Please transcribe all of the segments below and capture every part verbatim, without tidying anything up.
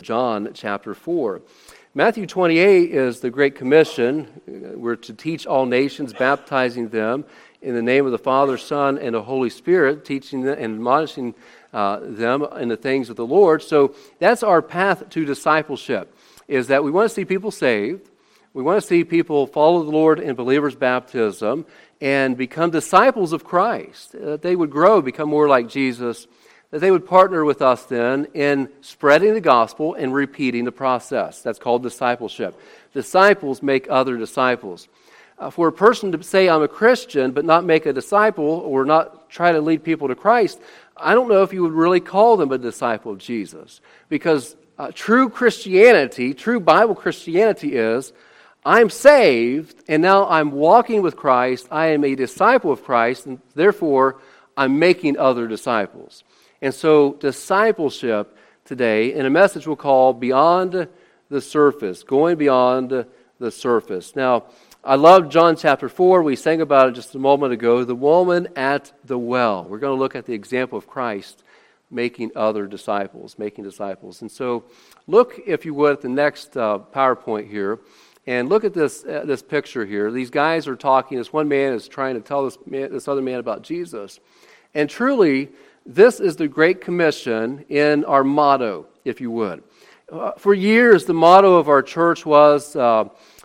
John chapter four. Matthew twenty-eight is the Great Commission. We're to teach all nations, baptizing them in the name of the Father, Son, and the Holy Spirit, teaching them and admonishing uh, them in the things of the Lord. So that's our path to discipleship, is that we want to see people saved. We want to see people follow the Lord in believers' baptism and become disciples of Christ, that they would grow, become more like Jesus, that they would partner with us then in spreading the gospel and repeating the process. That's called discipleship. Disciples make other disciples. Uh, for a person to say, I'm a Christian, but not make a disciple or not try to lead people to Christ, I don't know if you would really call them a disciple of Jesus. Because uh, true Christianity, true Bible Christianity is, I'm saved, and now I'm walking with Christ. I am a disciple of Christ, and therefore I'm making other disciples. And so discipleship today, in a message we'll call Beyond the Surface, going beyond the surface. Now, I love John chapter four. We sang about it just a moment ago. The woman at the well. We're going to look at the example of Christ making other disciples, making disciples. And so look, if you would, at the next uh, PowerPoint here. And look at this uh, this picture here. These guys are talking. This one man is trying to tell this man, this other man about Jesus. And truly, this is the Great Commission in our motto, if you would. Uh, for years, the motto of our church was uh,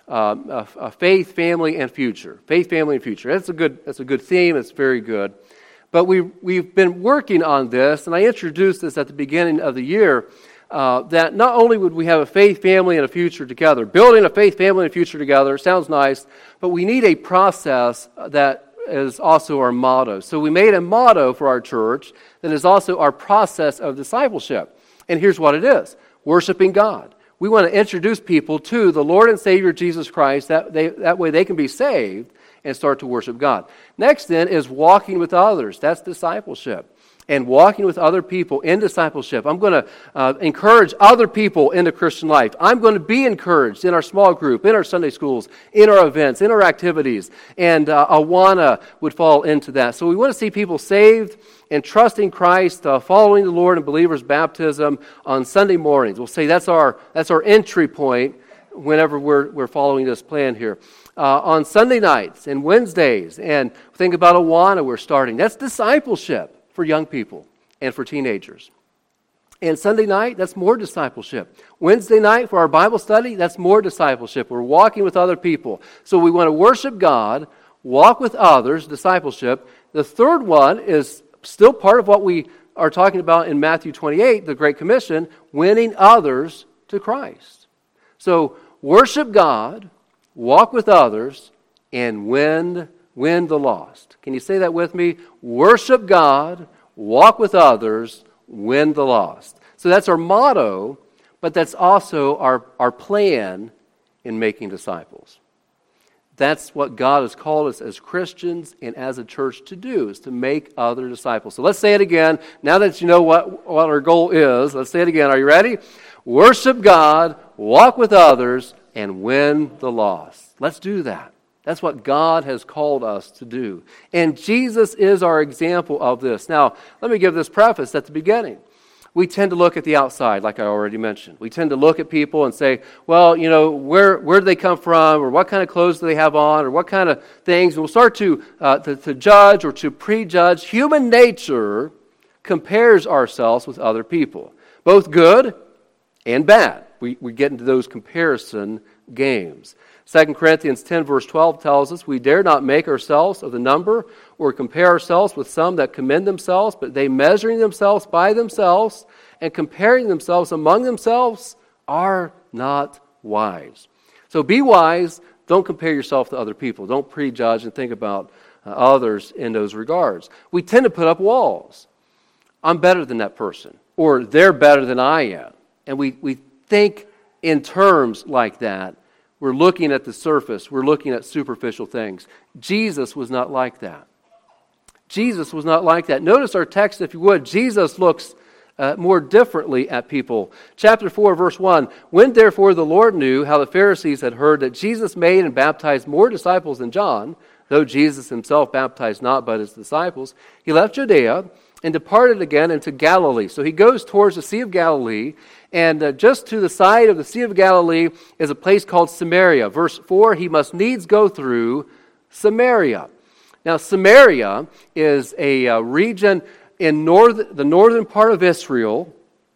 uh, uh, faith, family, and future. Faith, family, and future. That's a good. That's a good theme. It's very good. But we we've been working on this, and I introduced this at the beginning of the year. Uh, that not only would we have a faith, family, and a future together, building a faith, family, and future together sounds nice, but we need a process that is also our motto. So we made a motto for our church that is also our process of discipleship. And here's what it is: worshiping God. We want to introduce people to the Lord and Savior Jesus Christ. That they that way they can be saved and start to worship God. Next then is walking with others. That's discipleship. And walking with other people in discipleship. I'm going to uh, encourage other people in the Christian life. I'm going to be encouraged in our small group, in our Sunday schools, in our events, in our activities. And uh, Awana would fall into that. So we want to see people saved and trusting Christ, uh, following the Lord in believers' baptism on Sunday mornings. We'll say that's our that's our entry point whenever we're we're following this plan here. Uh, on Sunday nights and Wednesdays, and think about Awana we're starting. That's discipleship for young people and for teenagers. And Sunday night, that's more discipleship. Wednesday night for our Bible study, that's more discipleship. We're walking with other people. So we want to worship God, walk with others, discipleship. The third one is still part of what we are talking about in Matthew twenty-eight, the Great Commission, winning others to Christ. So worship God, walk with others, and win Win the lost. Can you say that with me? Worship God, walk with others, win the lost. So that's our motto, but that's also our, our plan in making disciples. That's what God has called us as Christians and as a church to do, is to make other disciples. So let's say it again. Now that you know what, what our goal is, let's say it again. Are you ready? Worship God, walk with others, and win the lost. Let's do that. That's what God has called us to do. And Jesus is our example of this. Now, let me give this preface at the beginning. We tend to look at the outside, like I already mentioned. We tend to look at people and say, well, you know, where where do they come from? Or what kind of clothes do they have on? Or what kind of things? And we'll start to, uh, to, to judge or to prejudge. Human nature compares ourselves with other people, both good and bad. We, we get into those comparison games. Second Corinthians ten verse twelve tells us, we dare not make ourselves of the number or compare ourselves with some that commend themselves, but they measuring themselves by themselves and comparing themselves among themselves are not wise. So be wise. Don't compare yourself to other people. Don't prejudge and think about uh, others in those regards. We tend to put up walls. I'm better than that person, or they're better than I am. And we, we think in terms like that. We're looking at the surface. We're looking at superficial things. Jesus was not like that. Jesus was not like that. Notice our text, if you would. Jesus looks uh, more differently at people. Chapter four, verse one. When therefore the Lord knew how the Pharisees had heard that Jesus made and baptized more disciples than John, though Jesus himself baptized not but his disciples, he left Judea and departed again into Galilee. So he goes towards the Sea of Galilee, and uh, just to the side of the Sea of Galilee is a place called Samaria. Verse four, he must needs go through Samaria. Now, Samaria is a uh, region in north, the northern part of Israel.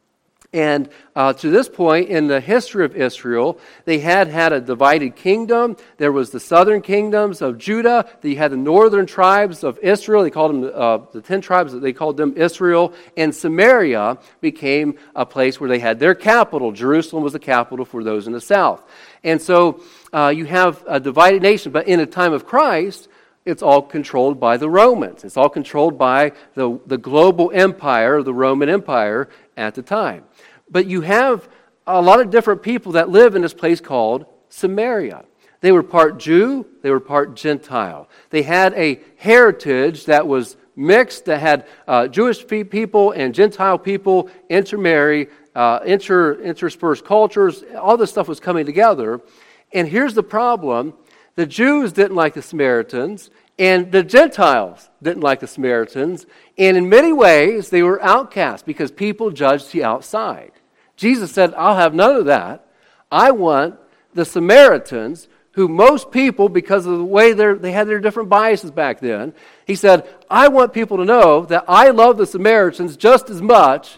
And uh, to this point in the history of Israel, they had had a divided kingdom. There was the southern kingdoms of Judah. They had the northern tribes of Israel. They called them uh, the ten tribes. They called them Israel. And Samaria became a place where they had their capital. Jerusalem was the capital for those in the south. And so uh, you have a divided nation. But in a time of Christ, it's all controlled by the Romans. It's all controlled by the, the global empire, the Roman Empire at the time. But you have a lot of different people that live in this place called Samaria. They were part Jew, they were part Gentile. They had a heritage that was mixed, that had uh, Jewish people and Gentile people intermarry, uh, inter, interspersed cultures. All this stuff was coming together. And here's the problem. The Jews didn't like the Samaritans, and the Gentiles didn't like the Samaritans. And in many ways, they were outcasts because people judged the outside. Jesus said, I'll have none of that. I want the Samaritans, who most people, because of the way they had their different biases back then, he said, I want people to know that I love the Samaritans just as much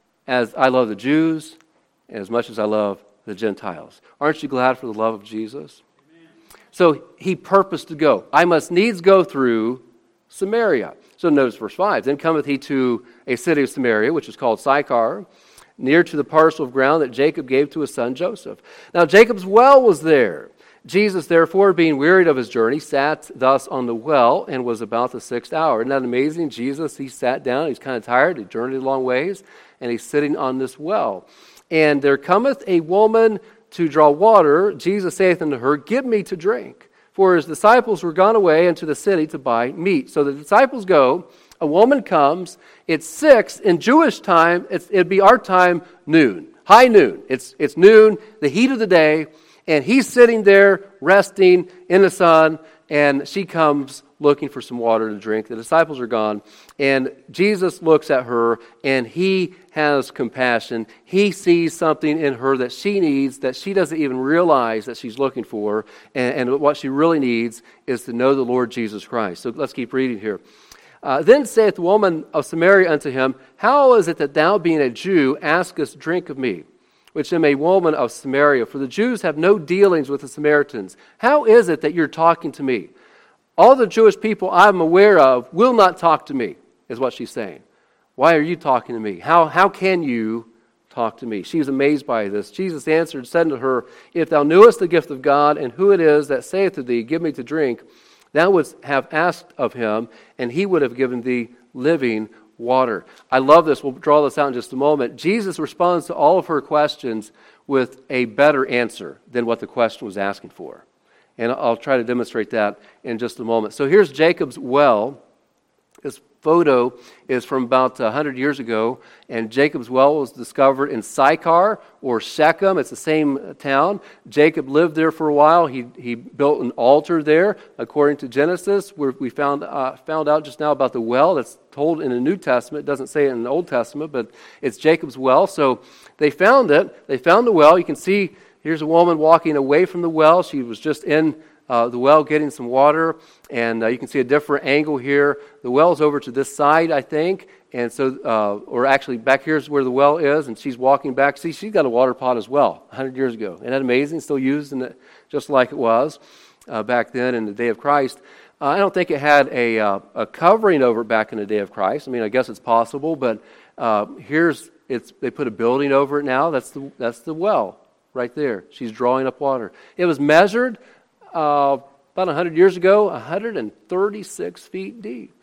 as I love the Jews and as much as I love the Gentiles. Aren't you glad for the love of Jesus? Amen. So he purposed to go. I must needs go through Samaria. So notice verse five. Then cometh he to a city of Samaria, which is called Sychar, near to the parcel of ground that Jacob gave to his son Joseph. Now Jacob's well was there. Jesus, therefore, being wearied of his journey, sat thus on the well and was about the sixth hour. Isn't that amazing? Jesus, he sat down. He's kind of tired. He journeyed a long ways, and he's sitting on this well. And there cometh a woman to draw water. Jesus saith unto her, Give me to drink. For his disciples were gone away into the city to buy meat. So the disciples go. A woman comes. It's six. In Jewish time, it's, it'd be our time, noon. High noon. It's, it's noon, the heat of the day. And he's sitting there resting in the sun, and she comes looking for some water to drink. The disciples are gone, and Jesus looks at her, and he has compassion. He sees something in her that she needs, that she doesn't even realize that she's looking for, and, and what she really needs is to know the Lord Jesus Christ. So let's keep reading here. Uh, then saith the woman of Samaria unto him, How is it that thou, being a Jew, askest drink of me, which am a woman of Samaria? For the Jews have no dealings with the Samaritans. How is it that you're talking to me? All the Jewish people I'm aware of will not talk to me, is what she's saying. Why are you talking to me? How, how can you talk to me? She was amazed by this. Jesus answered, said unto her, If thou knewest the gift of God, and who it is that saith to thee, Give me to drink, thou wouldst have asked of him, and he would have given thee living water. I love this. We'll draw this out in just a moment. Jesus responds to all of her questions with a better answer than what the question was asking for. And I'll try to demonstrate that in just a moment. So here's Jacob's well. This photo is from about one hundred years ago, and Jacob's well was discovered in Sychar or Shechem. It's the same town. Jacob lived there for a while. He he built an altar there, according to Genesis, where we found uh, found out just now about the well that's told in the New Testament. It doesn't say it in the Old Testament, but it's Jacob's well. So they found it. They found the well. You can see here's a woman walking away from the well. She was just in Uh, the well getting some water, and uh, you can see a different angle here. The well's over to this side, I think, and so, uh, or actually back here's where the well is, and she's walking back. See, she's got a water pot as well, one hundred years ago. Isn't that amazing? Still used in it just like it was uh, back then in the day of Christ. Uh, I don't think it had a, uh, a covering over it back in the day of Christ. I mean, I guess it's possible, but uh, here's, it's they put a building over it now. That's the, that's the well right there. She's drawing up water. It was measured Uh, about one hundred years ago, one hundred thirty-six feet deep.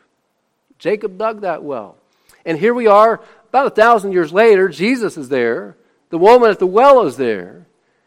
Jacob dug that well. And here we are, about a thousand years later, Jesus is there. The woman at the well is there.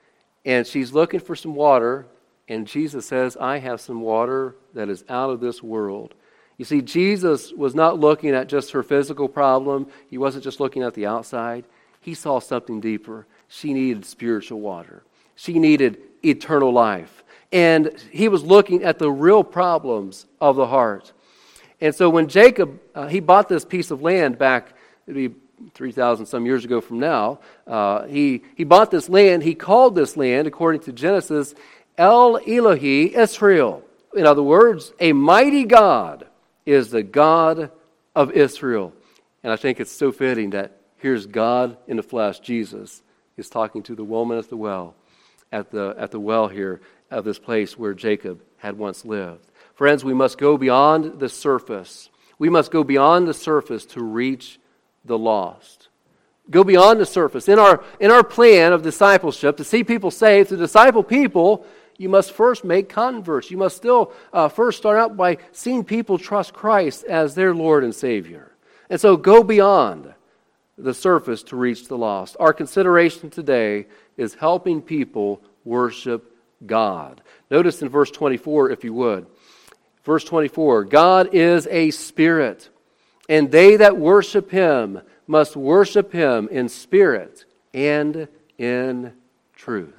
And she's looking for some water. And Jesus says, I have some water that is out of this world. You see, Jesus was not looking at just her physical problem. He wasn't just looking at the outside. He saw something deeper. She needed spiritual water. She needed eternal life. And he was looking at the real problems of the heart. And so when Jacob, uh, he bought this piece of land back, it'd be three thousand some years ago from now, uh, he, he bought this land, he called this land, according to Genesis, El Elohi Israel. In other words, a mighty God is the God of Israel. And I think it's so fitting that here's God in the flesh, Jesus, is talking to the woman at the well, at the, at the well here of this place where Jacob had once lived. Friends, we must go beyond the surface. We must go beyond the surface to reach the lost. Go beyond the surface. In our, in our plan of discipleship, to see people saved, to disciple people, you must first make converts. You must still uh, first start out by seeing people trust Christ as their Lord and Savior. And so go beyond the surface to reach the lost. Our consideration today is helping people worship God. Notice in verse twenty-four, if you would. Verse twenty-four, God is a spirit, and they that worship Him must worship Him in spirit and in truth.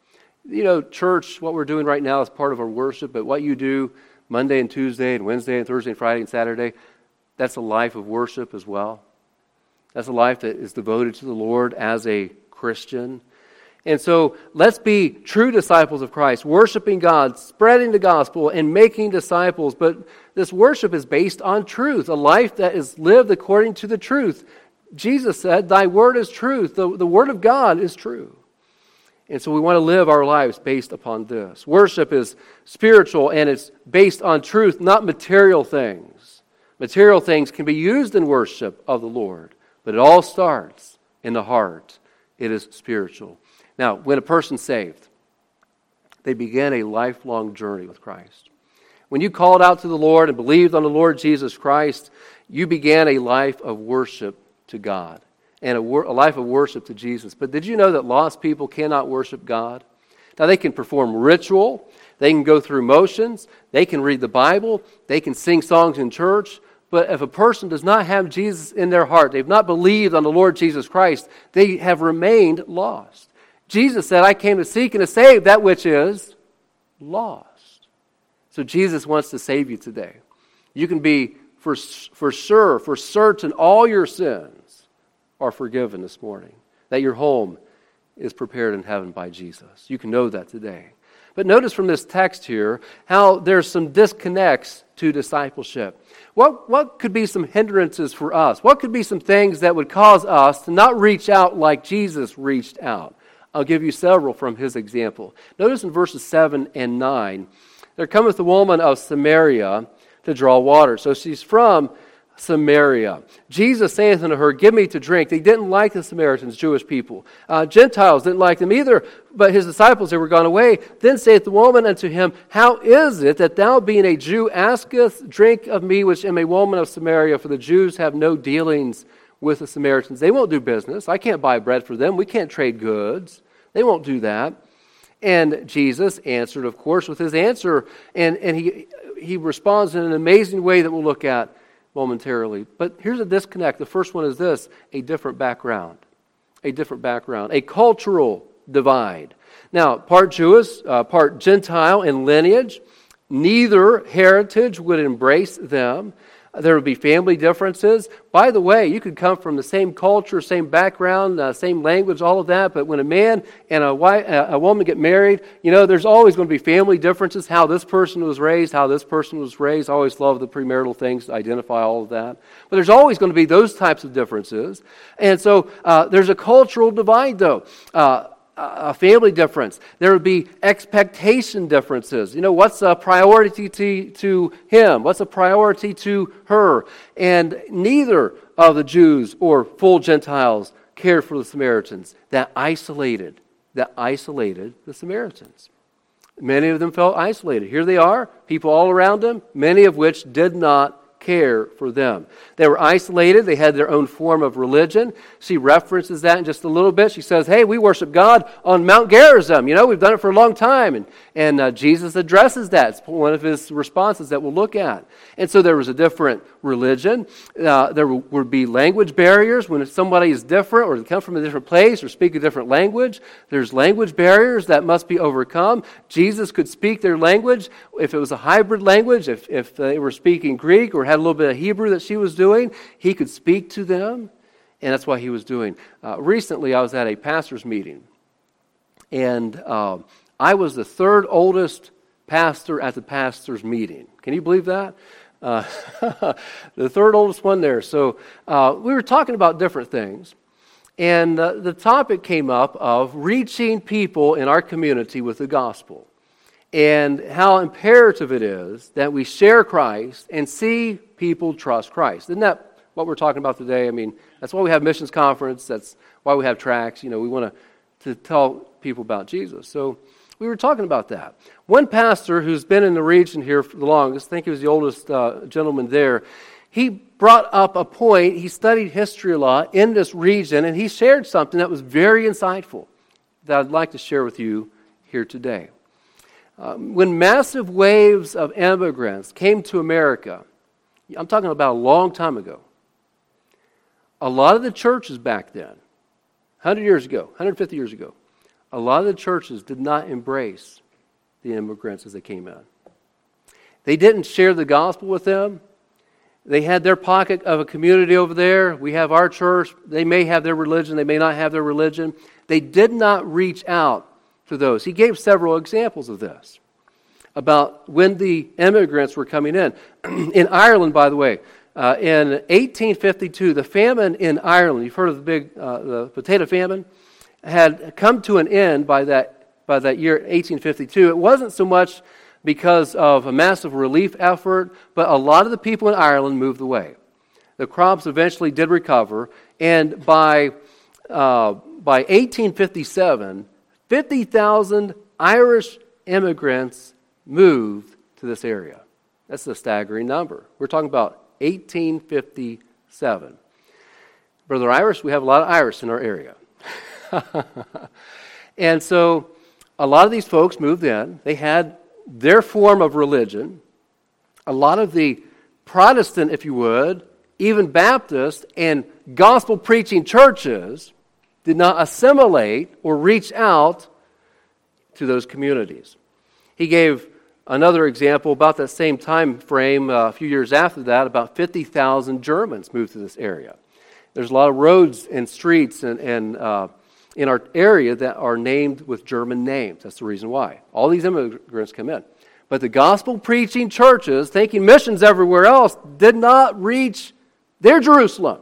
You know, church, what we're doing right now is part of our worship, but what you do Monday and Tuesday and Wednesday and Thursday and Friday and Saturday, that's a life of worship as well. That's a life that is devoted to the Lord as a Christian. And so let's be true disciples of Christ, worshiping God, spreading the gospel, and making disciples. But this worship is based on truth, a life that is lived according to the truth. Jesus said, thy word is truth. The, the word of God is true. And so we want to live our lives based upon this. Worship is spiritual and it's based on truth, not material things. Material things can be used in worship of the Lord, but it all starts in the heart. It is spiritual. Now, when a person's saved, they begin a lifelong journey with Christ. When you called out to the Lord and believed on the Lord Jesus Christ, you began a life of worship to God and a, wor- a life of worship to Jesus. But did you know that lost people cannot worship God? Now, they can perform ritual, they can go through motions, they can read the Bible, they can sing songs in church, but if a person does not have Jesus in their heart, they've not believed on the Lord Jesus Christ, they have remained lost. Jesus said, I came to seek and to save that which is lost. So Jesus wants to save you today. You can be for, for sure, for certain, all your sins are forgiven this morning. That your home is prepared in heaven by Jesus. You can know that today. But notice from this text here how there's some disconnects to discipleship. What, what could be some hindrances for us? What could be some things that would cause us to not reach out like Jesus reached out? I'll give you several from his example. Notice in verses seven and nine, there cometh the woman of Samaria to draw water. So she's from Samaria. Jesus saith unto her, give me to drink. They didn't like the Samaritans, Jewish people. Uh, Gentiles didn't like them either, but his disciples, they were gone away. Then saith the woman unto him, how is it that thou, being a Jew, askest drink of me, which am a woman of Samaria? For the Jews have no dealings with the Samaritans. They won't do business. I can't buy bread for them. We can't trade goods. They won't do that. And Jesus answered, of course, with his answer. And, and he, he responds in an amazing way that we'll look at momentarily. But here's a disconnect. The first one is this: a different background. A different background. A cultural divide. Now, part Jewish, uh, part Gentile in lineage. Neither heritage would embrace them. There would be family differences. By the way, you could come from the same culture, same background, uh, same language, all of that, but when a man and a, wife, uh, a woman get married, you know, there's always going to be family differences, how this person was raised, how this person was raised. I always love the premarital things to identify all of that. But there's always going to be those types of differences. And so uh, there's a cultural divide, though. Uh, a family difference. There would be expectation differences. You know, what's a priority to, to him? What's a priority to her? And neither of the Jews or full Gentiles cared for the Samaritans. That isolated, that isolated the Samaritans. Many of them felt isolated. Here they are, people all around them, many of which did not care for them. They were isolated. They had their own form of religion. She references that in just a little bit. She says, hey, we worship God on Mount Gerizim. You know, we've done it for a long time. And, and uh, Jesus addresses that. It's one of his responses that we'll look at. And so there was a different religion. Uh, there would be language barriers. When somebody is different or they come from a different place or speak a different language, there's language barriers that must be overcome. Jesus could speak their language. If it was a hybrid language, if, if they were speaking Greek or had a little bit of Hebrew that she was doing. He could speak to them, and that's what he was doing. Uh, recently, I was at a pastor's meeting, and uh, I was the third oldest pastor at the pastor's meeting. Can you believe that? Uh, the third oldest one there. So uh, we were talking about different things. And uh, the topic came up of reaching people in our community with the gospel. And how imperative it is that we share Christ and see people trust Christ. Isn't that what we're talking about today? I mean, that's why we have missions conference. That's why we have tracts. You know, we want to, to tell people about Jesus. So we were talking about that. One pastor who's been in the region here for the longest, I think he was the oldest uh, gentleman there, he brought up a point. He studied history a lot in this region, and he shared something that was very insightful that I'd like to share with you here today. Um, when massive waves of immigrants came to America, I'm talking about a long time ago, a lot of the churches back then, one hundred years ago, one hundred fifty years ago, a lot of the churches did not embrace the immigrants as they came in. They didn't share the gospel with them. They had their pocket of a community over there. We have our church. They may have their religion. They may not have their religion. They did not reach out to those. He gave several examples of this, about when the immigrants were coming in. In Ireland, by the way, uh, in eighteen fifty-two, the famine in Ireland, you've heard of the big uh, the potato famine, had come to an end by that by that year, eighteen fifty-two. It wasn't so much because of a massive relief effort, but a lot of the people in Ireland moved away. The crops eventually did recover, and by uh, by eighteen fifty-seven, fifty thousand Irish immigrants moved to this area. That's a staggering number. We're talking about eighteen fifty-seven. Brother Irish, we have a lot of Irish in our area. And so a lot of these folks moved in. They had their form of religion. A lot of the Protestant, if you would, even Baptist and gospel-preaching churches did not assimilate or reach out to those communities. He gave another example about that same time frame, uh, a few years after that, about fifty thousand Germans moved to this area. There's a lot of roads and streets and, and uh, in our area that are named with German names. That's the reason why. All these immigrants come in. But the gospel-preaching churches, taking missions everywhere else, did not reach their Jerusalem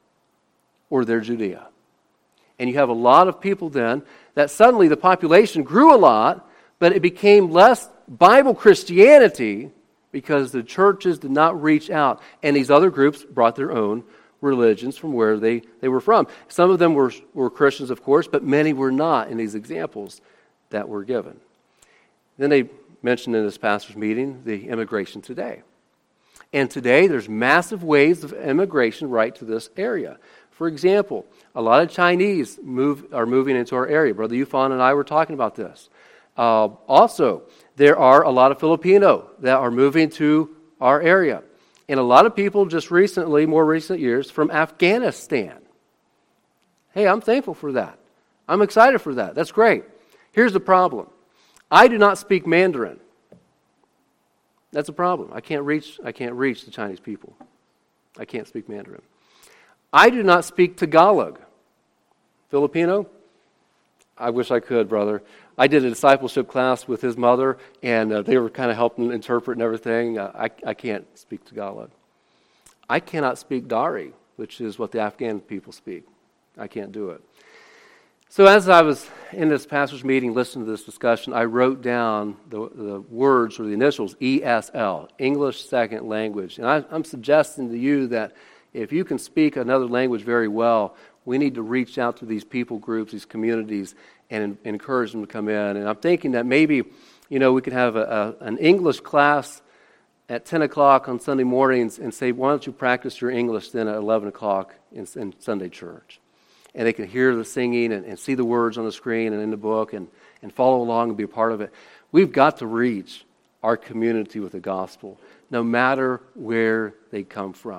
or their Judea. And you have a lot of people then that suddenly the population grew a lot, but it became less Bible Christianity because the churches did not reach out. And these other groups brought their own religions from where they, they were from. Some of them were, were Christians, of course, but many were not in these examples that were given. Then they mentioned in this pastor's meeting the immigration today. And today there's massive waves of immigration right to this area. For example, a lot of Chinese move are moving into our area. Brother Yufan and I were talking about this. Uh, also, there are a lot of Filipino that are moving to our area. And a lot of people just recently, more recent years, from Afghanistan. Hey, I'm thankful for that. I'm excited for that. That's great. Here's the problem. I do not speak Mandarin. That's a problem. I can't reach, I can't reach the Chinese people. I can't speak Mandarin. I do not speak Tagalog. Filipino? I wish I could, brother. I did a discipleship class with his mother, and uh, they were kind of helping interpret and everything. Uh, I, I can't speak Tagalog. I cannot speak Dari, which is what the Afghan people speak. I can't do it. So as I was in this pastor's meeting listening to this discussion, I wrote down the, the words or the initials E S L, English Second Language. And I, I'm suggesting to you that if you can speak another language very well, we need to reach out to these people groups, these communities, and encourage them to come in. And I'm thinking that maybe, you know, we could have a, a, an English class at ten o'clock on Sunday mornings and say, why don't you practice your English then at eleven o'clock in, in Sunday church? And they can hear the singing and, and see the words on the screen and in the book and, and follow along and be a part of it. We've got to reach our community with the gospel, no matter where they come from.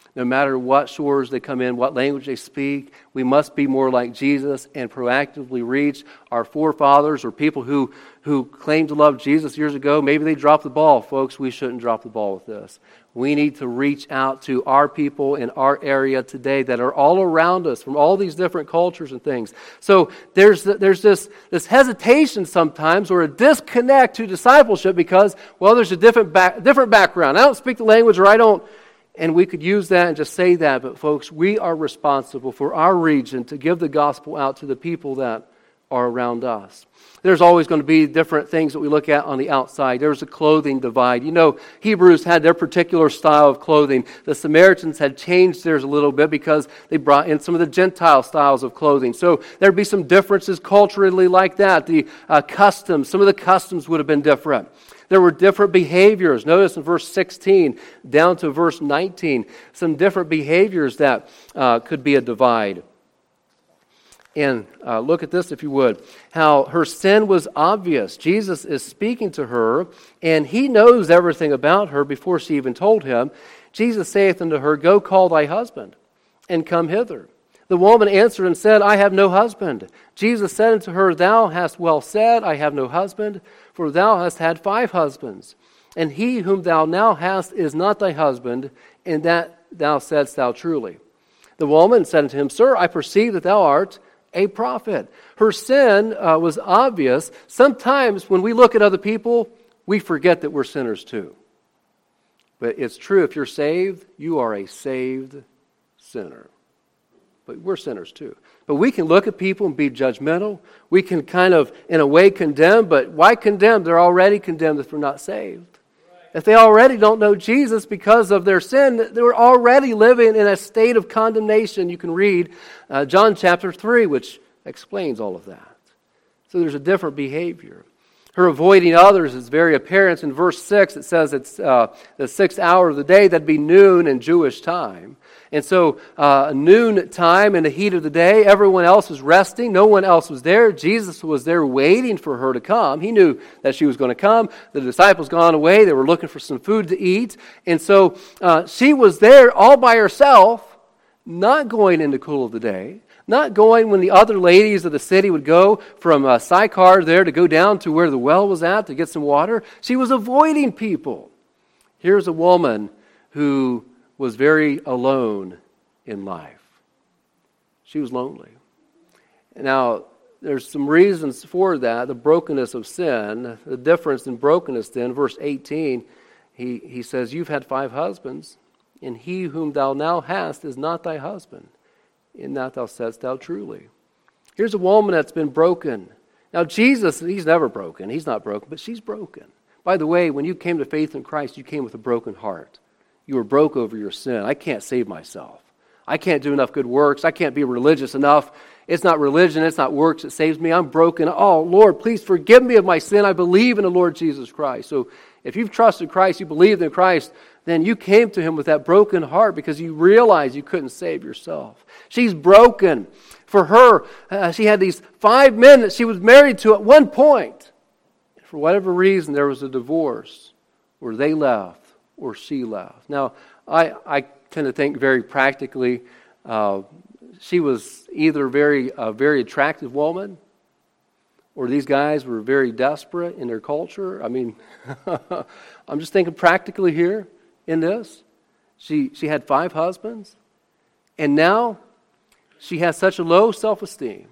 No matter what shores they come in, what language they speak, we must be more like Jesus and proactively reach our forefathers or people who, who claimed to love Jesus years ago. Maybe they dropped the ball. Folks, we shouldn't drop the ball with this. We need to reach out to our people in our area today that are all around us from all these different cultures and things. So there's there's this, this hesitation sometimes or a disconnect to discipleship because, well, there's a different back, different background. I don't speak the language or I don't, and we could use that and just say that. But folks, we are responsible for our region to give the gospel out to the people that are around us. There's always going to be different things that we look at on the outside. There's a clothing divide. You know, Hebrews had their particular style of clothing. The Samaritans had changed theirs a little bit because they brought in some of the Gentile styles of clothing. So there'd be some differences culturally like that. The uh, customs, some of the customs would have been different. There were different behaviors. Notice in verse sixteen down to verse nineteen, some different behaviors that uh, could be a divide. And uh, look at this, if you would, how her sin was obvious. Jesus is speaking to her, and he knows everything about her before she even told him. Jesus saith unto her, Go call thy husband, and come hither. The woman answered and said, I have no husband. Jesus said unto her, Thou hast well said, I have no husband, for thou hast had five husbands, and he whom thou now hast is not thy husband, and that thou saidst thou truly. The woman said unto him, Sir, I perceive that thou art a prophet. Her sin uh, was obvious. Sometimes when we look at other people, we forget that we're sinners too. But it's true, if you're saved, you are a saved sinner. But we're sinners too. But we can look at people and be judgmental. We can kind of, in a way, condemn. But why condemn? They're already condemned if they're not saved. If they already don't know Jesus because of their sin, they're already living in a state of condemnation. You can read uh, John chapter three, which explains all of that. So there's a different behavior. Her avoiding others is very apparent. In verse six, it says it's uh, the sixth hour of the day. That'd be noon in Jewish time. And so uh, noon time in the heat of the day, everyone else was resting. No one else was there. Jesus was there waiting for her to come. He knew that she was going to come. The disciples gone away. They were looking for some food to eat. And so uh, she was there all by herself, not going in the cool of the day, not going when the other ladies of the city would go from uh, Sychar there to go down to where the well was at to get some water. She was avoiding people. Here's a woman who was very alone in life. She was lonely. Now, there's some reasons for that. The brokenness of sin, the difference in brokenness then, verse eighteen, he, he says, You've had five husbands, and he whom thou now hast is not thy husband. In that thou saidst thou truly. Here's a woman that's been broken. Now, Jesus, he's never broken. He's not broken, but she's broken. By the way, when you came to faith in Christ, you came with a broken heart. You were broke over your sin. I can't save myself. I can't do enough good works. I can't be religious enough. It's not religion. It's not works that saves me. I'm broken. Oh, Lord, please forgive me of my sin. I believe in the Lord Jesus Christ. So if you've trusted Christ, you believed in Christ, then you came to him with that broken heart because you realized you couldn't save yourself. She's broken. For her, uh, she had these five men that she was married to at one point. For whatever reason, there was a divorce, or they left, or she left. Now, I, I tend to think very practically. Uh, she was either very a very attractive woman, or these guys were very desperate in their culture. I mean, I'm just thinking practically here in this. She she had five husbands, and now she has such a low self-esteem.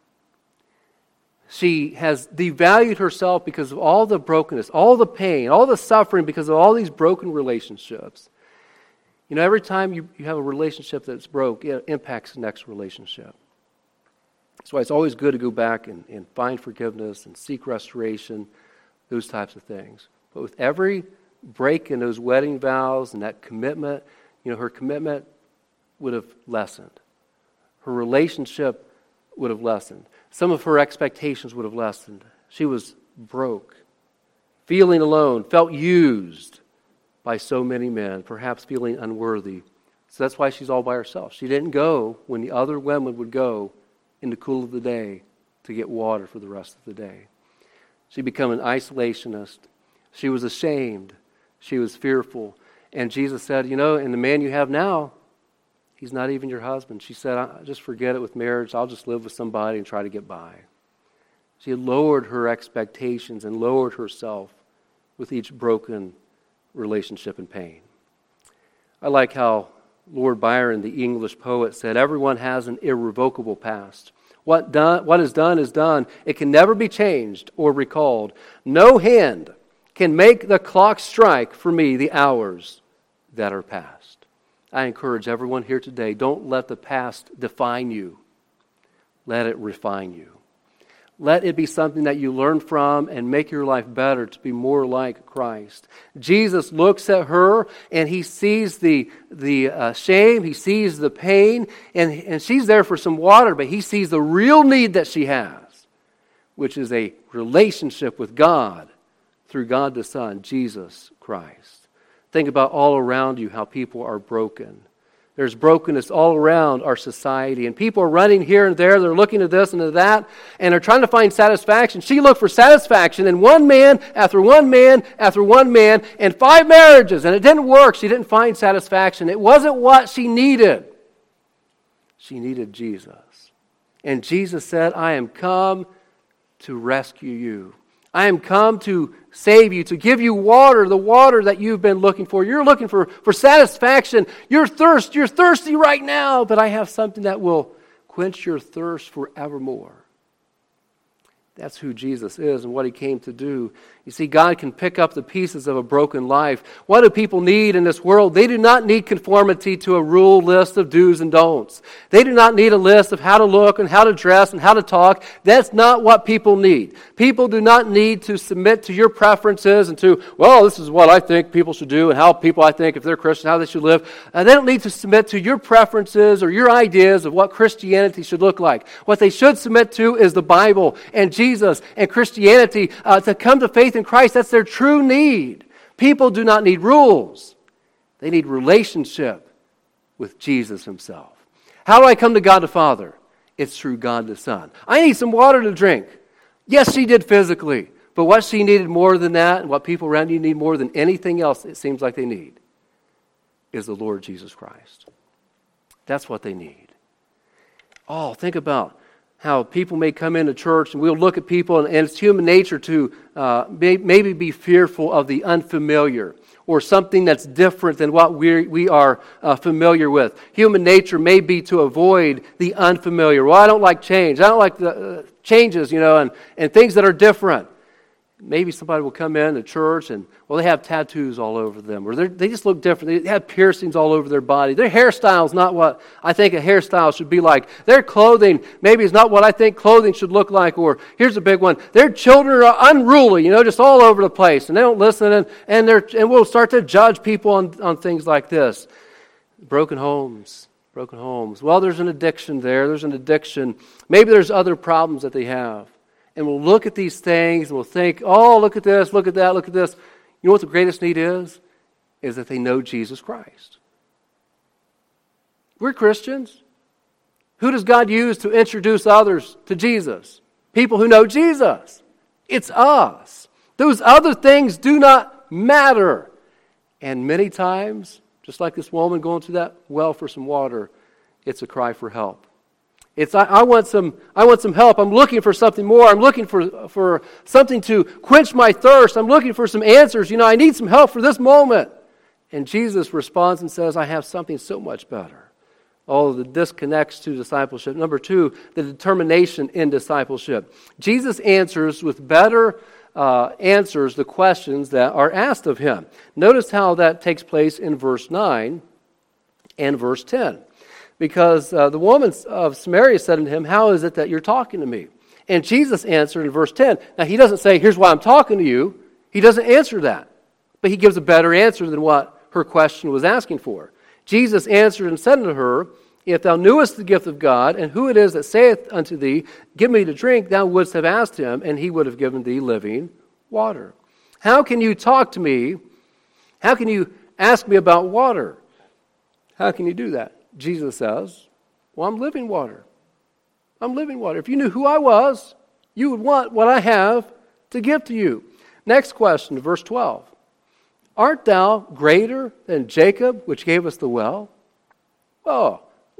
She has devalued herself because of all the brokenness, all the pain, all the suffering because of all these broken relationships. You know, every time you, you have a relationship that's broke, it impacts the next relationship. That's why it's always good to go back and, and find forgiveness and seek restoration, those types of things. But with every break in those wedding vows and that commitment, you know, her commitment would have lessened. Her relationship would have lessened. Some of her expectations would have lessened. She was broke, feeling alone, felt used by so many men, perhaps feeling unworthy. So that's why she's all by herself. She didn't go when the other women would go in the cool of the day to get water for the rest of the day. She became an isolationist. She was ashamed. She was fearful. And Jesus said, you know, and the man you have now, He's not even your husband. She said, I, just forget it with marriage. I'll just live with somebody and try to get by. She had lowered her expectations and lowered herself with each broken relationship and pain. I like how Lord Byron, the English poet, said, everyone has an irrevocable past. What done, what is done is done. It can never be changed or recalled. No hand can make the clock strike for me the hours that are past. I encourage everyone here today, don't let the past define you. Let it refine you. Let it be something that you learn from and make your life better to be more like Christ. Jesus looks at her and he sees the, the uh, shame, he sees the pain, and, and she's there for some water, but he sees the real need that she has, which is a relationship with God through God the Son, Jesus Christ. Think about all around you how people are broken. There's brokenness all around our society, and people are running here and there. They're looking at this and at that, and they're trying to find satisfaction. She looked for satisfaction in one man after one man after one man and five marriages, and it didn't work. She didn't find satisfaction. It wasn't what she needed. She needed Jesus. And Jesus said, I am come to rescue you. I am come to save you, to give you water, the water that you've been looking for. You're looking for, for satisfaction. You're thirst, you're thirsty right now, but I have something that will quench your thirst forevermore. That's who Jesus is and what he came to do. You see, God can pick up the pieces of a broken life. What do people need in this world? They do not need conformity to a rule list of do's and don'ts. They do not need a list of how to look and how to dress and how to talk. That's not what people need. People do not need to submit to your preferences and to, well, this is what I think people should do and how people I think, if they're Christian, how they should live. Uh, they don't need to submit to your preferences or your ideas of what Christianity should look like. What they should submit to is the Bible and Jesus. Jesus and Christianity, uh, to come to faith in Christ. That's their true need. People do not need rules. They need relationship with Jesus himself. How do I come to God the Father? It's through God the Son. I need some water to drink. Yes, she did physically. But what she needed more than that, and what people around you need more than anything else it seems like they need, is the Lord Jesus Christ. That's what they need. Oh, think about how people may come into church and we'll look at people, and, and it's human nature to uh, may, maybe be fearful of the unfamiliar or something that's different than what we we are uh, familiar with. Human nature may be to avoid the unfamiliar. Well, I don't like change. I don't like the uh, changes, you know, and, and things that are different. Maybe somebody will come in to church and, well, they have tattoos all over them, or they just look different. They have piercings all over their body. Their hairstyle is not what I think a hairstyle should be like. Their clothing maybe is not what I think clothing should look like. Or here's a big one: their children are unruly, you know, just all over the place, and they don't listen. And and they're and we'll start to judge people on on things like this. Broken homes, broken homes. Well, there's an addiction there. There's an addiction. Maybe there's other problems that they have. And we'll look at these things and we'll think, oh, look at this, look at that, look at this. You know what the greatest need is? Is that they know Jesus Christ. We're Christians. Who does God use to introduce others to Jesus? People who know Jesus. It's us. Those other things do not matter. And many times, just like this woman going to that well for some water, it's a cry for help. It's I, I want some I want some help. I'm looking for something more. I'm looking for, for something to quench my thirst. I'm looking for some answers. You know, I need some help for this moment. And Jesus responds and says, I have something so much better. Oh, the disconnects to discipleship. Number two, the determination in discipleship. Jesus answers with better uh, answers the questions that are asked of him. Notice how that takes place in verse nine and verse ten. Because uh, the woman of Samaria said unto him, how is it that you're talking to me? And Jesus answered in verse ten. Now, he doesn't say, here's why I'm talking to you. He doesn't answer that. But he gives a better answer than what her question was asking for. Jesus answered and said unto her, if thou knewest the gift of God, and who it is that saith unto thee, give me to drink, thou wouldst have asked him, and he would have given thee living water. How can you talk to me? How can you ask me about water? How can you do that? Jesus says, well, I'm living water. I'm living water. If you knew who I was, you would want what I have to give to you. Next question, verse twelve. Art thou greater than Jacob, which gave us the well? Oh,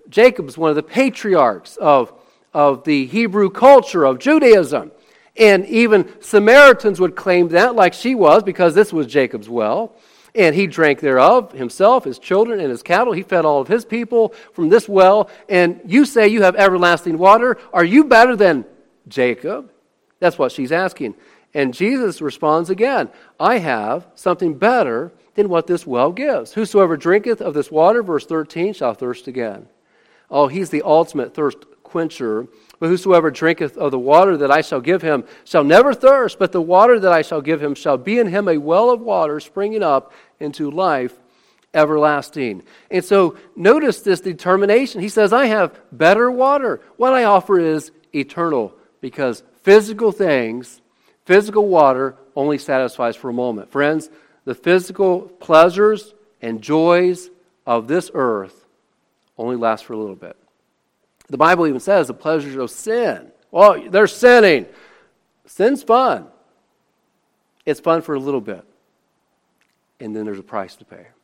Jacob's one of the patriarchs of, of the Hebrew culture, of Judaism. And even Samaritans would claim that, like she was, because this was Jacob's well. And he drank thereof, himself, his children, and his cattle. He fed all of his people from this well. And you say you have everlasting water. Are you better than Jacob? That's what she's asking. And Jesus responds again, I have something better than what this well gives. Whosoever drinketh of this water, verse thirteen, shall thirst again. Oh, he's the ultimate thirst quencher. But whosoever drinketh of the water that I shall give him shall never thirst, but the water that I shall give him shall be in him a well of water springing up into life everlasting. And so notice this determination. He says, I have better water. What I offer is eternal, because physical things, physical water only satisfies for a moment. Friends, the physical pleasures and joys of this earth only last for a little bit. The Bible even says the pleasures of sin. Well, they're sinning. Sin's fun. It's fun for a little bit. And then there's a price to pay.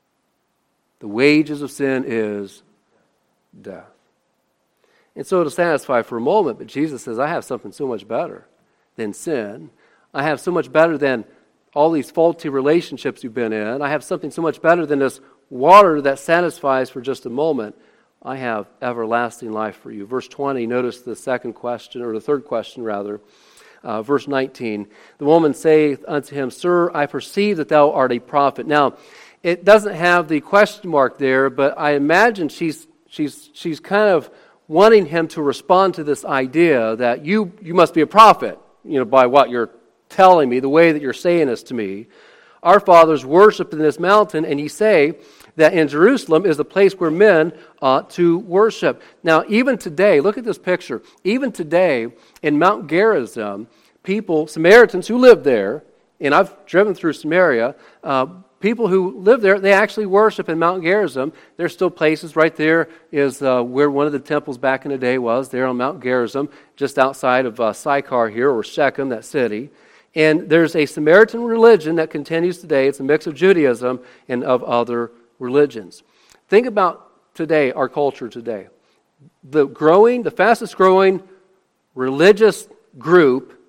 The wages of sin is death. And so it'll satisfy for a moment, but Jesus says, I have something so much better than sin. I have so much better than all these faulty relationships you've been in. I have something so much better than this water that satisfies for just a moment. I have everlasting life for you. Verse twenty, notice the second question, or the third question rather. Uh, verse nineteen, the woman saith unto him, Sir, I perceive that thou art a prophet. Now, it doesn't have the question mark there, but I imagine she's she's she's kind of wanting him to respond to this idea that you you must be a prophet, you know, by what you're telling me, the way that you're saying this to me. Our fathers worship in this mountain, and ye say that in Jerusalem is the place where men ought to worship. Now, even today, look at this picture. Even today, in Mount Gerizim, people, Samaritans who live there, and I've driven through Samaria, uh, people who live there, they actually worship in Mount Gerizim. There's still places. Right there is uh, where one of the temples back in the day was, there on Mount Gerizim, just outside of uh, Sychar here, or Shechem, that city. And there's a Samaritan religion that continues today. It's a mix of Judaism and of other religions. Think about today, our culture today. The growing, the fastest growing religious group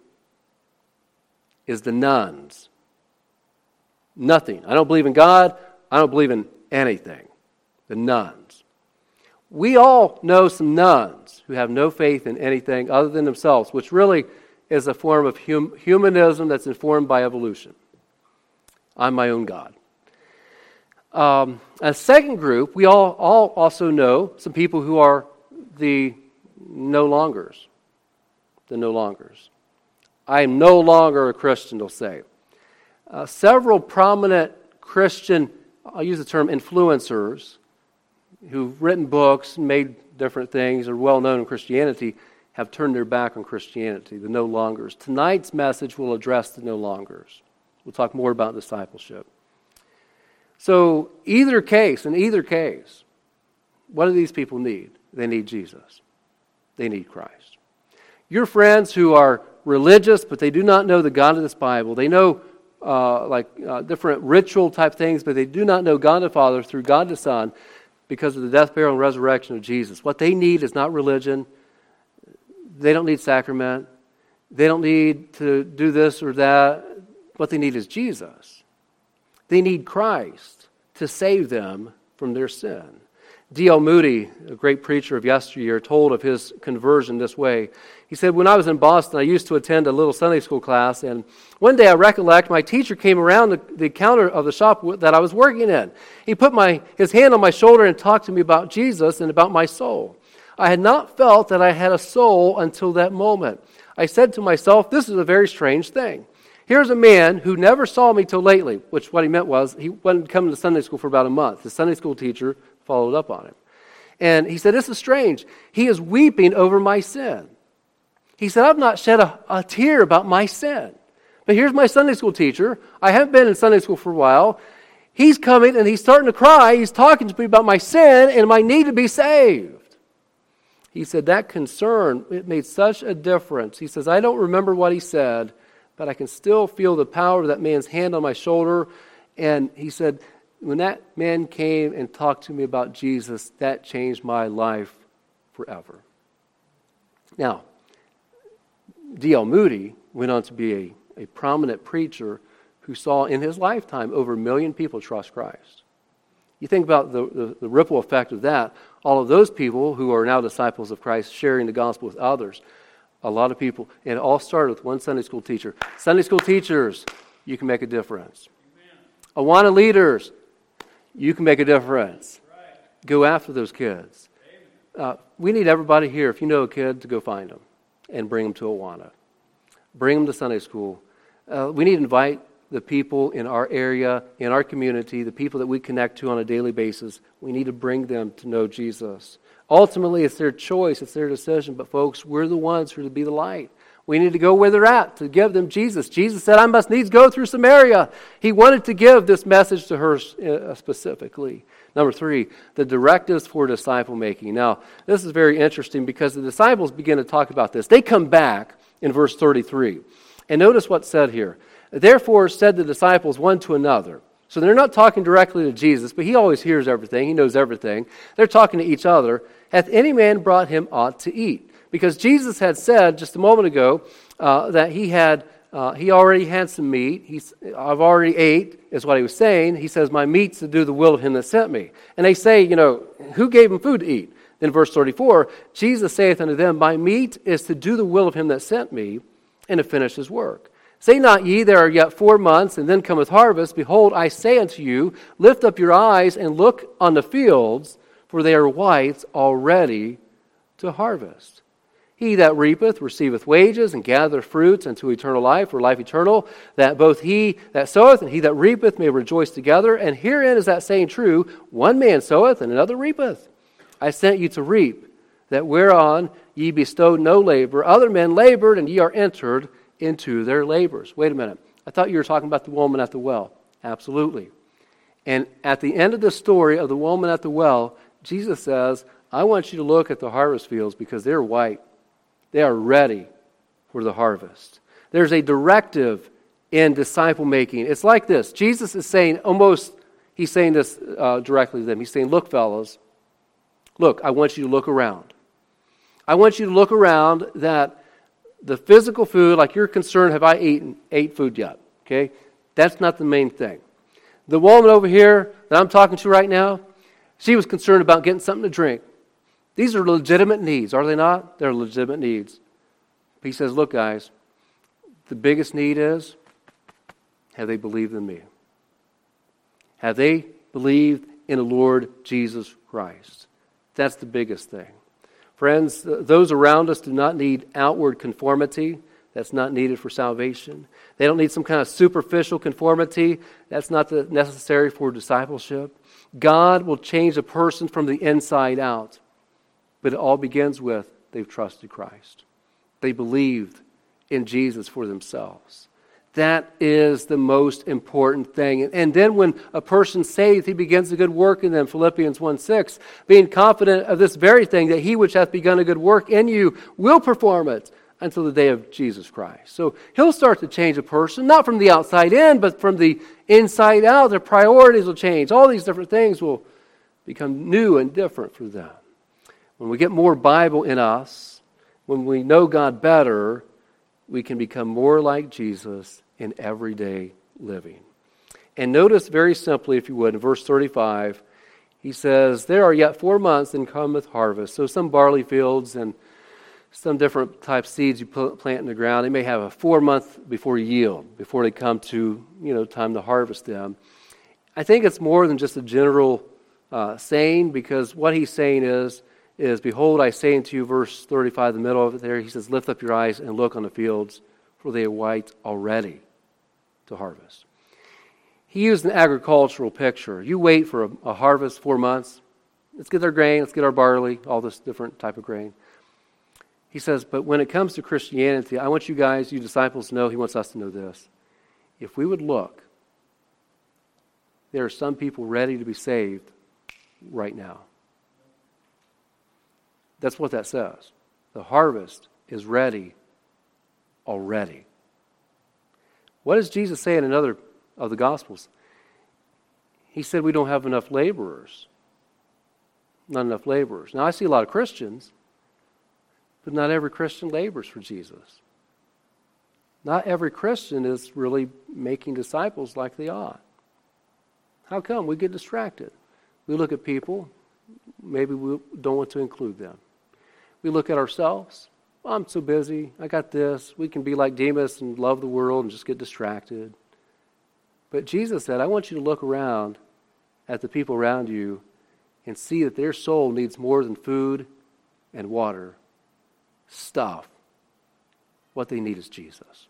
is the nones. Nothing. I don't believe in God. I don't believe in anything. The nones. We all know some nuns who have no faith in anything other than themselves, which really is a form of hum- humanism that's informed by evolution. I'm my own God. Um, a second group, we all, all also know some people who are the no longers. The no longers. I am no longer a Christian, they'll say. Uh, several prominent Christian, I'll use the term influencers, who've written books and made different things, are well known in Christianity, have turned their back on Christianity, the no longers. Tonight's message will address the no longers. We'll talk more about discipleship. So either case, in either case, what do these people need? They need Jesus. They need Christ. Your friends who are religious, but they do not know the God of this Bible, they know uh, like uh, different ritual type things, but they do not know God the Father through God the Son because of the death, burial, and resurrection of Jesus. What they need is not religion. They don't need sacrament. They don't need to do this or that. What they need is Jesus. They need Christ to save them from their sin. D L Moody, a great preacher of yesteryear, told of his conversion this way. He said, when I was in Boston, I used to attend a little Sunday school class, and one day I recollect my teacher came around the, the counter of the shop that I was working in. He put my his hand on my shoulder and talked to me about Jesus and about my soul. I had not felt that I had a soul until that moment. I said to myself, this is a very strange thing. Here's a man who never saw me till lately, which what he meant was he wasn't coming to Sunday school for about a month. The Sunday school teacher followed up on him. And he said, this is strange. He is weeping over my sin. He said, I've not shed a, a tear about my sin. But here's my Sunday school teacher. I haven't been in Sunday school for a while. He's coming and he's starting to cry. He's talking to me about my sin and my need to be saved. He said, that concern, it made such a difference. He says, I don't remember what he said, but I can still feel the power of that man's hand on my shoulder. And he said, when that man came and talked to me about Jesus, that changed my life forever. Now, D L Moody went on to be a, a prominent preacher who saw in his lifetime over a million people trust Christ. You think about the, the, the ripple effect of that, all of those people who are now disciples of Christ sharing the gospel with others, a lot of people, and it all started with one Sunday school teacher. Sunday school teachers, you can make a difference. Amen. Awana leaders, you can make a difference. Right. Go after those kids. Uh, we need everybody here, if you know a kid, to go find them and bring them to Awana. Bring them to Sunday school. Uh, we need to invite the people in our area, in our community, the people that we connect to on a daily basis. We need to bring them to know Jesus. Ultimately, it's their choice, it's their decision, but folks, we're the ones who are to be the light. We need to go where they're at to give them Jesus. Jesus said, I must needs go through Samaria. He wanted to give this message to her specifically. Number three, the directives for disciple making. Now, this is very interesting because the disciples begin to talk about this. They come back in verse thirty-three. And notice what's said here. Therefore said the disciples one to another. So they're not talking directly to Jesus, but he always hears everything. He knows everything. They're talking to each other. Hath any man brought him aught to eat? Because Jesus had said just a moment ago uh, that he had uh, he already had some meat. He's, I've already ate, is what he was saying. He says, my meat's to do the will of him that sent me. And they say, you know, who gave him food to eat? Then verse thirty-four, Jesus saith unto them, my meat is to do the will of him that sent me, and to finish his work. Say not ye, there are yet four months, and then cometh harvest. Behold, I say unto you, lift up your eyes and look on the fields, for they are white already to harvest. He that reapeth receiveth wages, and gathereth fruits unto eternal life, or life eternal, that both he that soweth and he that reapeth may rejoice together. And herein is that saying true, one man soweth, and another reapeth. I sent you to reap, that whereon ye bestowed no labor, other men labored, and ye are entered into their labors. Wait a minute. I thought you were talking about the woman at the well. Absolutely. And at the end of the story of the woman at the well, Jesus says, I want you to look at the harvest fields because they're white. They are ready for the harvest. There's a directive in disciple making. It's like this. Jesus is saying almost, he's saying this uh, directly to them. He's saying, look, fellas, look, I want you to look around. I want you to look around that the physical food, like you're concerned, have I eaten, ate food yet? Okay? That's not the main thing. The woman over here that I'm talking to right now, she was concerned about getting something to drink. These are legitimate needs, are they not? They're legitimate needs. He says, look, guys, the biggest need is, have they believed in me? Have they believed in the Lord Jesus Christ? That's the biggest thing. Friends, those around us do not need outward conformity. That's not needed for salvation. They don't need some kind of superficial conformity. That's not the necessary for discipleship. God will change a person from the inside out. But it all begins with they've trusted Christ. They believed in Jesus for themselves. That is the most important thing. And then when a person's saved, he begins a good work in them, Philippians one six, being confident of this very thing, that he which hath begun a good work in you will perform it until the day of Jesus Christ. So he'll start to change a person, not from the outside in, but from the inside out. Their priorities will change. All these different things will become new and different for them. When we get more Bible in us, when we know God better, we can become more like Jesus in everyday living. And notice very simply, if you would, in verse thirty-five, he says, there are yet four months and cometh harvest. So some barley fields and some different type seeds you plant in the ground, they may have a four month before yield, before they come to, you know, time to harvest them. I think it's more than just a general uh, saying, because what he's saying is, is, behold, I say unto you, verse thirty-five, the middle of it there, he says, lift up your eyes and look on the fields, for they are white already to harvest. He used an agricultural picture. You wait for a, a harvest, four months. Let's get our grain, let's get our barley, all this different type of grain. He says, but when it comes to Christianity, I want you guys, you disciples, to know, he wants us to know this. If we would look, there are some people ready to be saved right now. That's what that says. The harvest is ready already. What does Jesus say in another of the Gospels? He said we don't have enough laborers. Not enough laborers. Now, I see a lot of Christians, but not every Christian labors for Jesus. Not every Christian is really making disciples like they ought. How come? We get distracted. We look at people, maybe we don't want to include them. We look at ourselves. Well, I'm so busy. I got this. We can be like Demas and love the world and just get distracted. But Jesus said, I want you to look around at the people around you and see that their soul needs more than food and water, stuff. What they need is Jesus.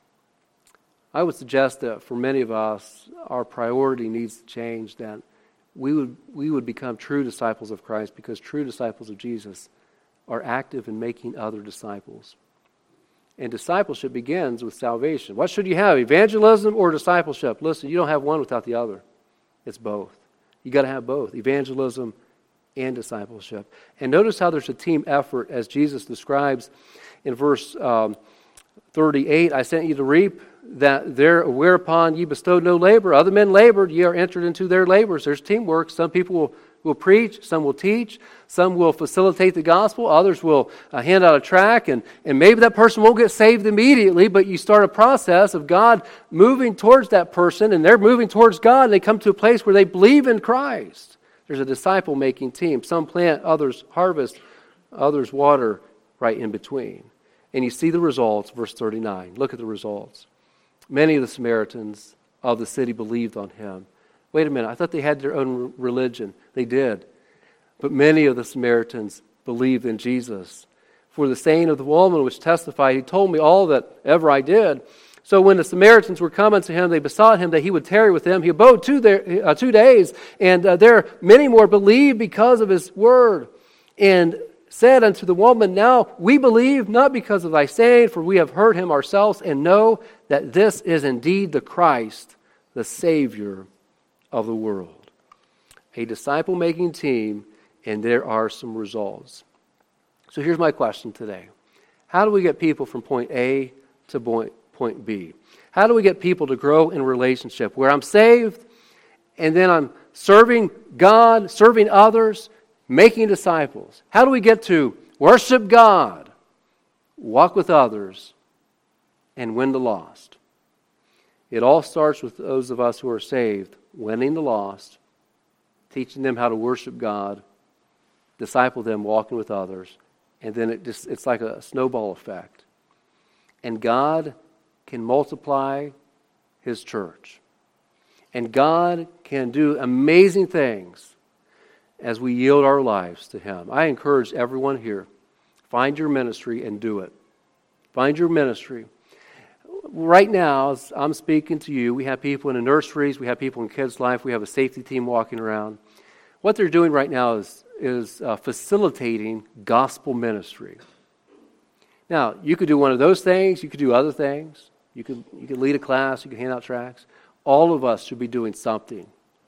I would suggest that for many of us, our priority needs to change, that we would we would become true disciples of Christ, because true disciples of Jesus are active in making other disciples. And discipleship begins with salvation. What should you have, evangelism or discipleship? Listen, you don't have one without the other. It's both. You got to have both, evangelism and discipleship. And notice how there's a team effort, as Jesus describes in verse um, thirty-eight. I sent you to reap, that there whereupon ye bestowed no labor. Other men labored, ye are entered into their labors. There's teamwork. Some people will, will preach, some will teach, some will facilitate the gospel, others will uh, hand out a tract, and, and maybe that person won't get saved immediately, but you start a process of God moving towards that person, and they're moving towards God, and they come to a place where they believe in Christ. There's a disciple-making team. Some plant, others harvest, others water, right in between. And you see the results, verse thirty-nine. Look at the results. Many of the Samaritans of the city believed on him. Wait a minute, I thought they had their own religion. They did. But many of the Samaritans believed in Jesus. For the saying of the woman which testified, he told me all that ever I did. So when the Samaritans were coming to him, they besought him that he would tarry with them. He abode two, there, uh, two days, and uh, there many more believed because of his word. And said unto the woman, now we believe, not because of thy saying, for we have heard him ourselves, and know that this is indeed the Christ, the Savior of the world. A disciple-making team, and there are some results. So here's my question today. How do we get people from point A to point, point B? How do we get people to grow in relationship where I'm saved, and then I'm serving God, serving others, making disciples? How do we get to worship God, walk with others, and win the lost? It all starts with those of us who are saved, winning the lost, teaching them how to worship God, disciple them, walking with others, and then it just it's like a snowball effect. And God can multiply His church. And God can do amazing things as we yield our lives to Him. I encourage everyone here, find your ministry and do it. Find your ministry. Right now, as I'm speaking to you, we have people in the nurseries, we have people in Kids Life, we have a safety team walking around. What they're doing right now is, is uh, facilitating gospel ministry. Now, you could do one of those things, you could do other things, you could, you could lead a class, you could hand out tracts. All of us should be doing something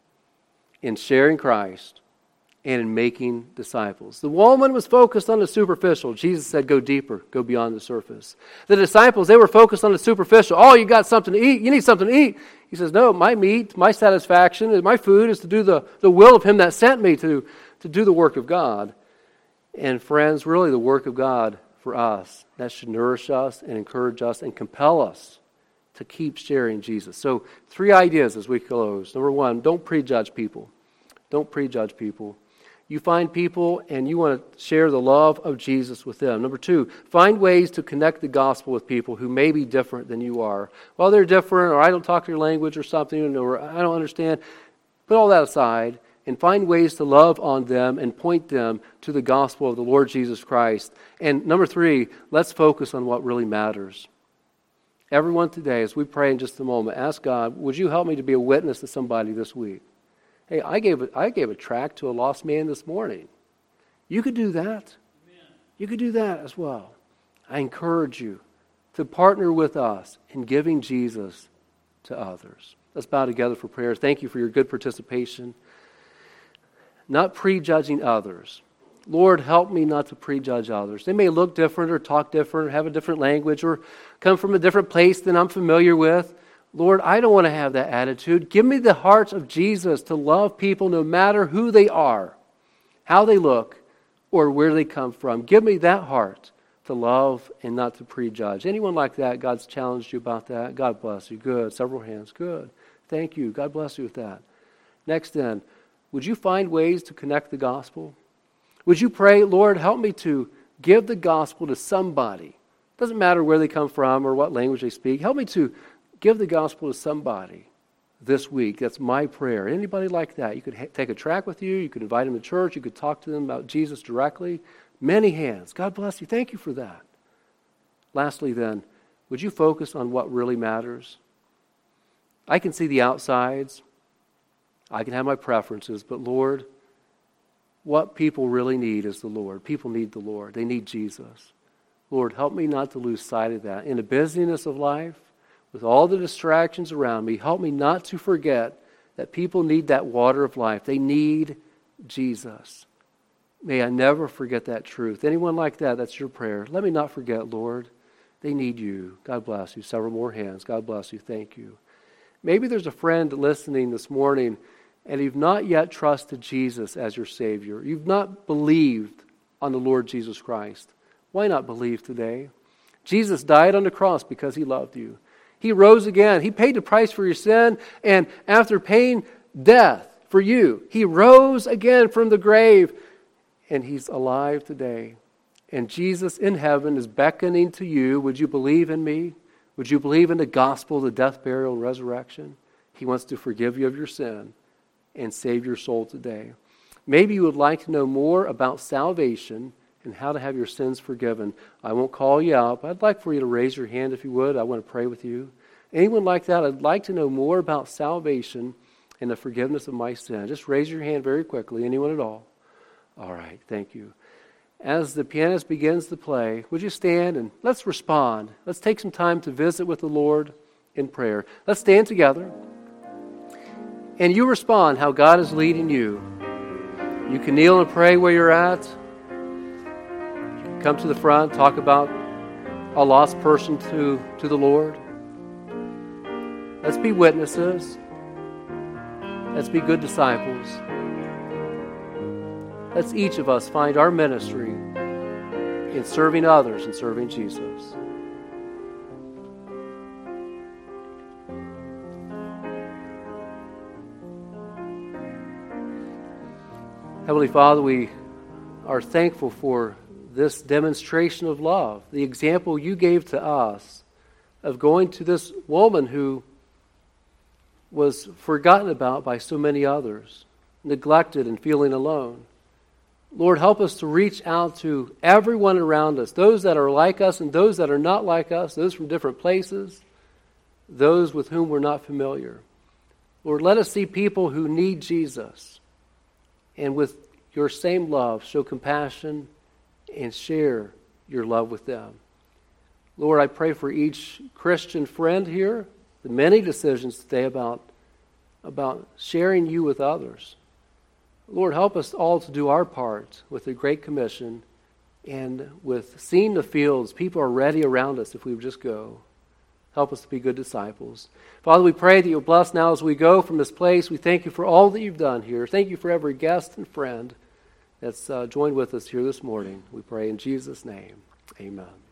in sharing Christ and in making disciples. The woman was focused on the superficial. Jesus said, go deeper, go beyond the surface. The disciples, they were focused on the superficial. Oh, you got something to eat. You need something to eat. He says, no, my meat, my satisfaction, my food is to do the, the will of Him that sent me to, to do the work of God. And friends, really the work of God for us, that should nourish us and encourage us and compel us to keep sharing Jesus. So three ideas as we close. Number one, don't prejudge people. Don't prejudge people. You find people and you want to share the love of Jesus with them. Number two, find ways to connect the gospel with people who may be different than you are. Well, they're different, or I don't talk your language or something, or I don't understand. Put all that aside and find ways to love on them and point them to the gospel of the Lord Jesus Christ. And number three, let's focus on what really matters. Everyone today, as we pray in just a moment, ask God, would you help me to be a witness to somebody this week? Hey, I gave a, I gave a tract to a lost man this morning. You could do that. Amen. You could do that as well. I encourage you to partner with us in giving Jesus to others. Let's bow together for prayer. Thank you for your good participation. Not prejudging others. Lord, help me not to prejudge others. They may look different or talk different or have a different language or come from a different place than I'm familiar with. Lord, I don't want to have that attitude. Give me the heart of Jesus to love people no matter who they are, how they look, or where they come from. Give me that heart to love and not to prejudge. Anyone like that, God's challenged you about that? God bless you. Good. Several hands. Good. Thank you. God bless you with that. Next then, would you find ways to connect the gospel? Would you pray, Lord, help me to give the gospel to somebody? Doesn't matter where they come from or what language they speak. Help me to give the gospel to somebody this week. That's my prayer. Anybody like that? You could ha- take a track with you. You could invite them to church. You could talk to them about Jesus directly. Many hands. God bless you. Thank you for that. Lastly then, would you focus on what really matters? I can see the outsides. I can have my preferences. But Lord, what people really need is the Lord. People need the Lord. They need Jesus. Lord, help me not to lose sight of that. In the busyness of life, with all the distractions around me, help me not to forget that people need that water of life. They need Jesus. May I never forget that truth. Anyone like that, that's your prayer. Let me not forget, Lord. They need you. God bless you. Several more hands. God bless you. Thank you. Maybe there's a friend listening this morning and you've not yet trusted Jesus as your Savior. You've not believed on the Lord Jesus Christ. Why not believe today? Jesus died on the cross because he loved you. He rose again. He paid the price for your sin, and after paying death for you, he rose again from the grave, and he's alive today. And Jesus in heaven is beckoning to you. Would you believe in me? Would you believe in the gospel, the death, burial, and resurrection? He wants to forgive you of your sin and save your soul today. Maybe you would like to know more about salvation and how to have your sins forgiven. I won't call you out, but I'd like for you to raise your hand if you would. I want to pray with you. Anyone like that? I'd like to know more about salvation and the forgiveness of my sin. Just raise your hand very quickly. Anyone at all? All right, thank you. As the pianist begins to play, would you stand and let's respond. Let's take some time to visit with the Lord in prayer. Let's stand together. And you respond how God is leading you. You can kneel and pray where you're at. Come to the front, talk about a lost person to, to the Lord. Let's be witnesses. Let's be good disciples. Let's each of us find our ministry in serving others and serving Jesus. Heavenly Father, we are thankful for this demonstration of love, the example you gave to us of going to this woman who was forgotten about by so many others, neglected and feeling alone. Lord, help us to reach out to everyone around us, those that are like us and those that are not like us, those from different places, those with whom we're not familiar. Lord, let us see people who need Jesus, and with your same love, show compassion and share your love with them. Lord, I pray for each Christian friend here, the many decisions today about, about sharing you with others. Lord, help us all to do our part with the Great Commission and with seeing the fields. People are ready around us if we would just go. Help us to be good disciples. Father, we pray that you'll bless now as we go from this place. We thank you for all that you've done here. Thank you for every guest and friend that's uh, joined with us here this morning. We pray in Jesus' name. Amen.